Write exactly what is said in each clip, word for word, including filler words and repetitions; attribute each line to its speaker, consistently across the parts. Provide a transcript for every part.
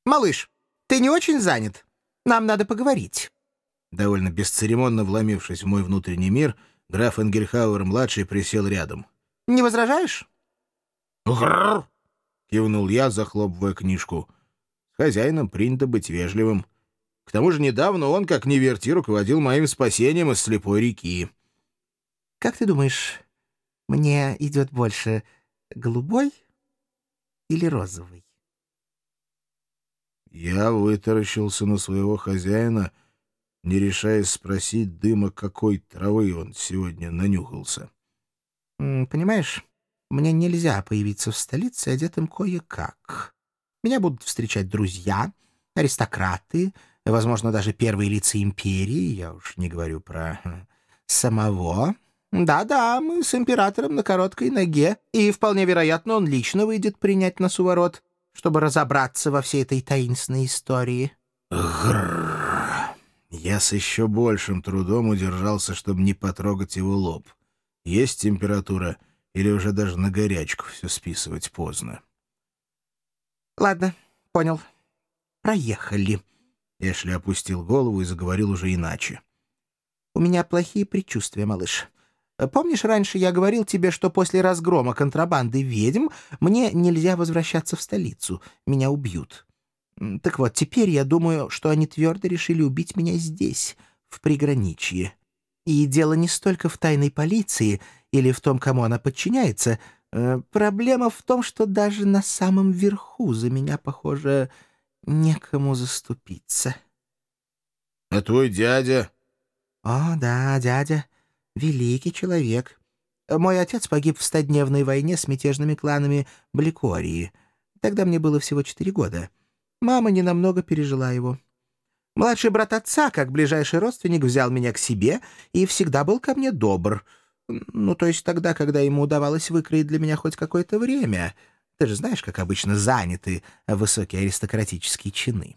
Speaker 1: «Малыш, ты не очень занят? Нам надо поговорить».
Speaker 2: Довольно бесцеремонно вломившись в мой внутренний мир, граф Энгельхауэр-младший присел рядом.
Speaker 1: «Не возражаешь?»
Speaker 2: «Грррр!» — кивнул я, захлопывая книжку. «С хозяином принято быть вежливым. К тому же недавно он, как ни верти, руководил моим спасением из слепой реки».
Speaker 1: «Как ты думаешь, мне идет больше голубой или розовый?»
Speaker 2: Я вытаращился на своего хозяина, не решаясь спросить дыма, какой травы он сегодня нанюхался.
Speaker 1: М, «Понимаешь, мне нельзя появиться в столице одетым кое-как. Меня будут встречать друзья, аристократы, возможно, даже первые лица империи, я уж не говорю про э, самого. Да-да, мы с императором на короткой ноге, и вполне вероятно, он лично выйдет принять нас у ворот, чтобы разобраться во всей этой таинственной истории».
Speaker 2: Грррр. Я с еще большим трудом удержался, чтобы не потрогать его лоб. Есть температура или уже даже на горячку все списывать поздно?
Speaker 1: «Ладно, понял. Проехали».
Speaker 2: Эшли опустил голову и заговорил уже иначе.
Speaker 1: «У меня плохие предчувствия, малыш. Помнишь, раньше я говорил тебе, что после разгрома контрабанды ведьм мне нельзя возвращаться в столицу, меня убьют? М, Так вот, теперь я думаю, что они твердо решили убить меня здесь, в приграничье. И дело не столько в тайной полиции или в том, кому она подчиняется. Э, Проблема в том, что даже на самом верху за меня, похоже, некому заступиться».
Speaker 2: А твой дядя?
Speaker 1: «О, да, дядя. Великий человек. Мой отец погиб в стодневной войне с мятежными кланами Бликории. Тогда мне было всего четыре года. Мама ненамного пережила его. Младший брат отца, как ближайший родственник, взял меня к себе и всегда был ко мне добр. Ну, то есть тогда, когда ему удавалось выкроить для меня хоть какое-то время. Ты же знаешь, как обычно заняты высокие аристократические чины».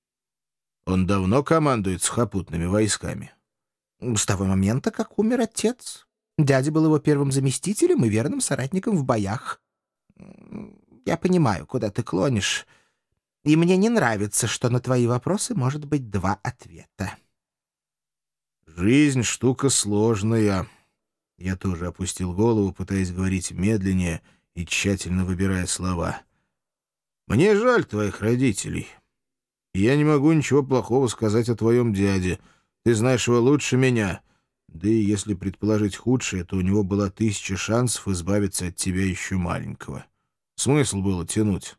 Speaker 2: Он давно командует сухопутными войсками?
Speaker 1: С того момента, как умер отец. Дядя был его первым заместителем и верным соратником в боях. М, Я понимаю, куда ты клонишь, и мне не нравится, что на твои вопросы может быть два ответа.
Speaker 2: Жизнь — штука сложная. Я тоже опустил голову, пытаясь говорить медленнее и тщательно выбирая слова. Мне жаль твоих родителей. Я не могу ничего плохого сказать о твоем дяде. Ты знаешь его лучше меня. Да и если предположить худшее, то у него была тысяча шансов избавиться от тебя еще маленького. Смысл было тянуть.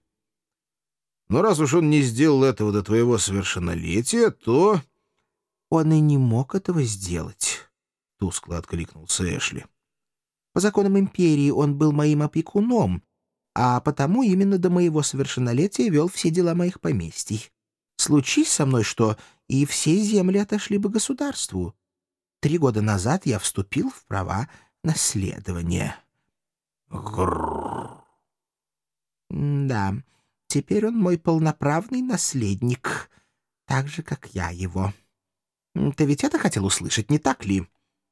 Speaker 2: Но раз уж он не сделал этого до твоего совершеннолетия, то...
Speaker 1: Он и не мог этого сделать, — тускло откликнулся Эшли. По законам империи он был моим опекуном, а потому именно до моего совершеннолетия вел все дела моих поместий. Случись со мной что, и все земли отошли бы государству. Три года назад я вступил в права наследования.
Speaker 2: Грррр.
Speaker 1: Да, теперь он мой полноправный наследник, так же, как я его. М, Ты ведь это хотел услышать, не так ли?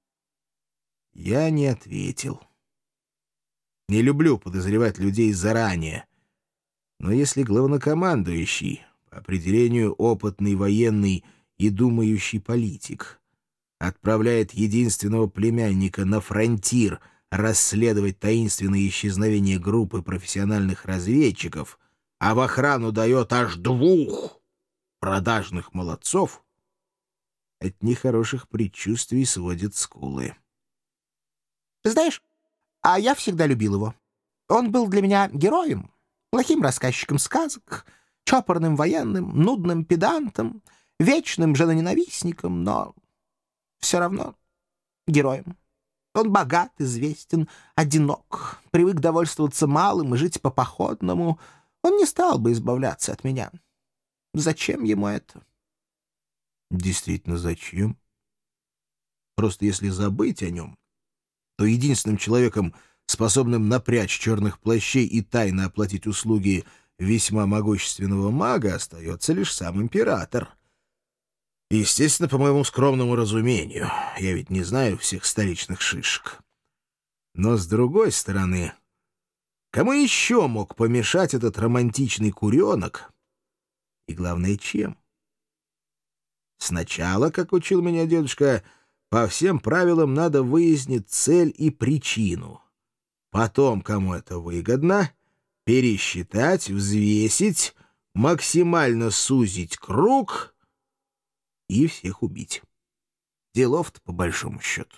Speaker 2: Я не ответил. Не люблю подозревать людей заранее. Но если главнокомандующий, по определению опытный военный и думающий политик, отправляет единственного племянника на фронтир расследовать таинственные исчезновения группы профессиональных разведчиков, а в охрану дает аж двух продажных молодцов, от нехороших предчувствий сводит скулы.
Speaker 1: Знаешь, а я всегда любил его. Он был для меня героем, плохим рассказчиком сказок, чопорным военным, нудным педантом, вечным женоненавистником, но все равно героем. Он богат, известен, одинок, привык довольствоваться малым и жить по-походному. Он не стал бы избавляться от меня. Зачем ему это?
Speaker 2: Действительно, зачем? Просто если забыть о нем, то единственным человеком, способным напрячь черных плащей и тайно оплатить услуги весьма могущественного мага, остается лишь сам император. Естественно, по моему скромному разумению. Я ведь не знаю всех столичных шишек. Но, с другой стороны, кому еще мог помешать этот романтичный куренок, И главное, чем? Сначала, как учил меня дедушка, по всем правилам надо выяснить цель и причину. Потом, кому это выгодно, пересчитать, взвесить, максимально сузить круг и всех убить. Делов-то по большому счету.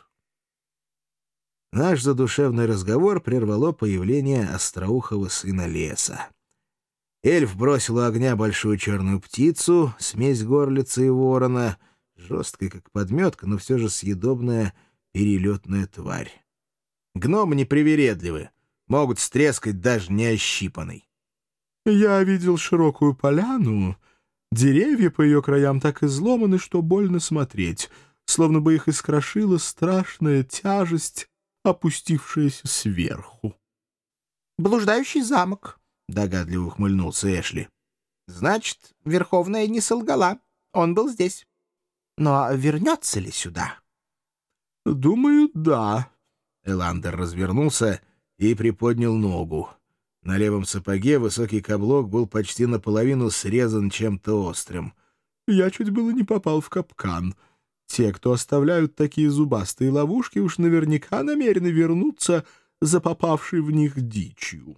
Speaker 2: Наш задушевный разговор прервало появление остроухого сына леса. Эльф бросил у огня большую черную птицу, смесь горлицы и ворона, жесткая, как подметка, но все же съедобная перелетная тварь. Гномы непривередливы, могут стрескать даже неощипанный.
Speaker 3: Я видел широкую поляну. Деревья по ее краям так изломаны, что больно смотреть, словно бы их искрошила страшная тяжесть, опустившаяся сверху.
Speaker 1: «Блуждающий замок», — догадливо ухмыльнулся Эшли. «Значит, Верховная не солгала. Он был здесь. Но вернется ли сюда?»
Speaker 3: «Думаю, да».
Speaker 2: Эландер развернулся и приподнял ногу. На левом сапоге высокий каблук был почти наполовину срезан чем-то острым.
Speaker 3: «Я чуть было не попал в капкан. Те, кто оставляют такие зубастые ловушки, уж наверняка намерены вернуться за попавшей в них дичью».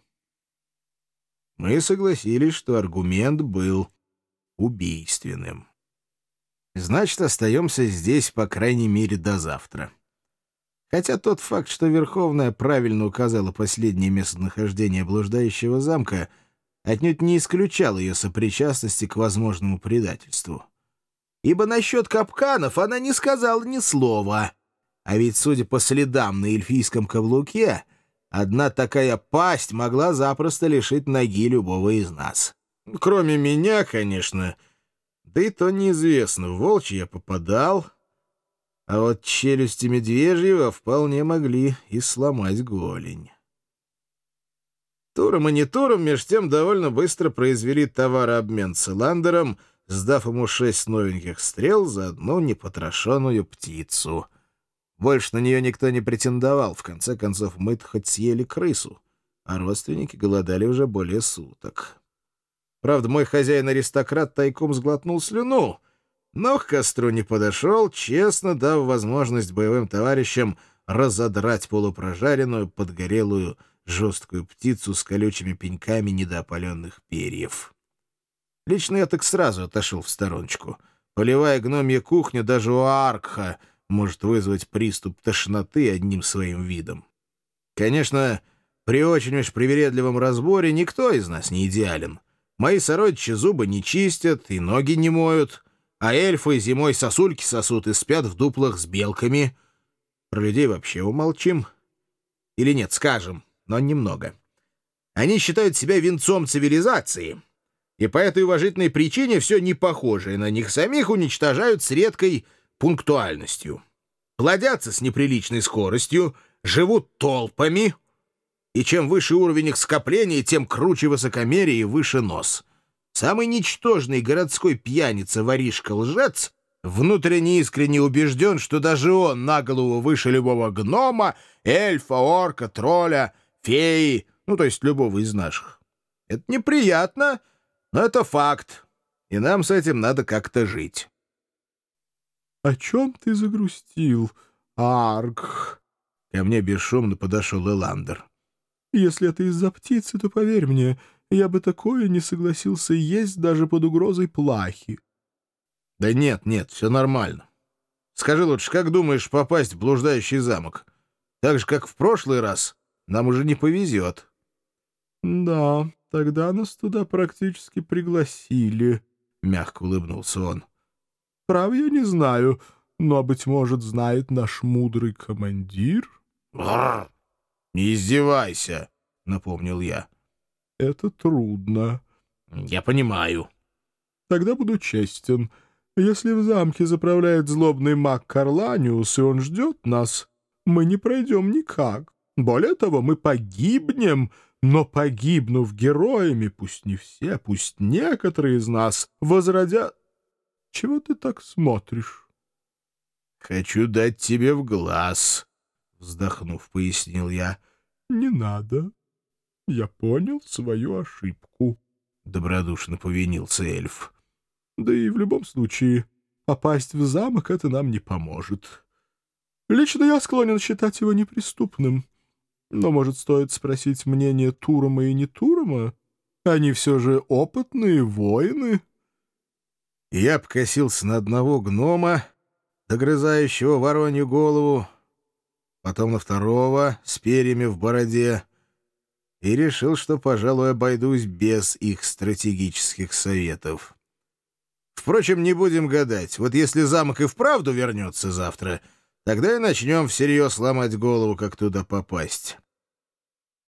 Speaker 2: Мы согласились, что аргумент был убийственным. Значит, остаемся здесь, по крайней мере, до завтра. Хотя тот факт, что Верховная правильно указала последнее местонахождение блуждающего замка, отнюдь не исключал ее сопричастности к возможному предательству. Ибо насчет капканов она не сказала ни слова. А ведь, судя по следам на эльфийском каблуке, одна такая пасть могла запросто лишить ноги любого из нас. Кроме меня, конечно. Да и то неизвестно, в волчьи я попадал, а вот челюсти медвежьего вполне могли и сломать голень. Туром и не туром, меж тем довольно быстро произвели товарообмен с Эландером, сдав ему шесть новеньких стрел за одну непотрошенную птицу. Больше на нее никто не претендовал, в конце концов мы-то хоть съели крысу, а родственники голодали уже более суток. Правда, мой хозяин-аристократ тайком сглотнул слюну, но к костру не подошел, честно дав возможность боевым товарищам разодрать полупрожаренную, подгорелую, жесткую птицу с колючими пеньками недоопаленных перьев. Лично я так сразу отошел в стороночку. Полевая гномья кухня даже у Аркха может вызвать приступ тошноты одним своим видом. Конечно, при очень уж привередливом разборе никто из нас не идеален. Мои сородичи зубы не чистят и ноги не моют, а эльфы зимой сосульки сосут и спят в дуплах с белками. Про людей вообще умолчим. Или нет, скажем, но немного. Они считают себя венцом цивилизации, и по этой уважительной причине все непохожее на них самих уничтожают с редкой пунктуальностью. Плодятся с неприличной скоростью, живут толпами, и чем выше уровень их скопления, тем круче высокомерие и выше нос. Самый ничтожный городской пьяница-воришка-лжец внутренне искренне убежден, что даже он на голову выше любого гнома, эльфа, орка, тролля, феи, ну, то есть любого из наших. Это неприятно, но это факт, и нам с этим надо как-то жить.
Speaker 3: — О чем ты загрустил, Арк?
Speaker 2: Ко мне бесшумно подошел Эландер.
Speaker 3: — Если это из-за птицы, то, поверь мне, я бы такое не согласился есть даже под угрозой плахи.
Speaker 2: — Да нет, нет, все нормально. Скажи лучше, как думаешь попасть в блуждающий замок? Так же, как в прошлый раз, нам уже не повезет.
Speaker 3: — Да, тогда нас туда практически пригласили, — мягко улыбнулся он. — Прав я не знаю, но, быть может, знает наш мудрый командир.
Speaker 2: — Не издевайся, — напомнил я.
Speaker 3: — Это трудно.
Speaker 2: — Я понимаю.
Speaker 3: — Тогда буду честен. Если в замке заправляет злобный маг Карланиус, и он ждет нас, мы не пройдем никак. Более того, мы погибнем, но, погибнув героями, пусть не все, пусть некоторые из нас возродят... Чего ты так смотришь?
Speaker 2: — Хочу дать тебе в глаз, — вздохнув, пояснил я.
Speaker 3: — Не надо. Я понял свою ошибку, —
Speaker 2: добродушно повинился эльф.
Speaker 3: Да и в любом случае, попасть в замок — это нам не поможет. Лично я склонен считать его неприступным. Но, может, стоит спросить мнение Турома и не Турома? Они все же опытные воины».
Speaker 2: Я покосился на одного гнома, догрызающего воронью голову, потом на второго с перьями в бороде, и решил, что, пожалуй, обойдусь без их стратегических советов. Впрочем, не будем гадать. Вот если замок и вправду вернется завтра, тогда и начнем всерьез ломать голову, как туда попасть.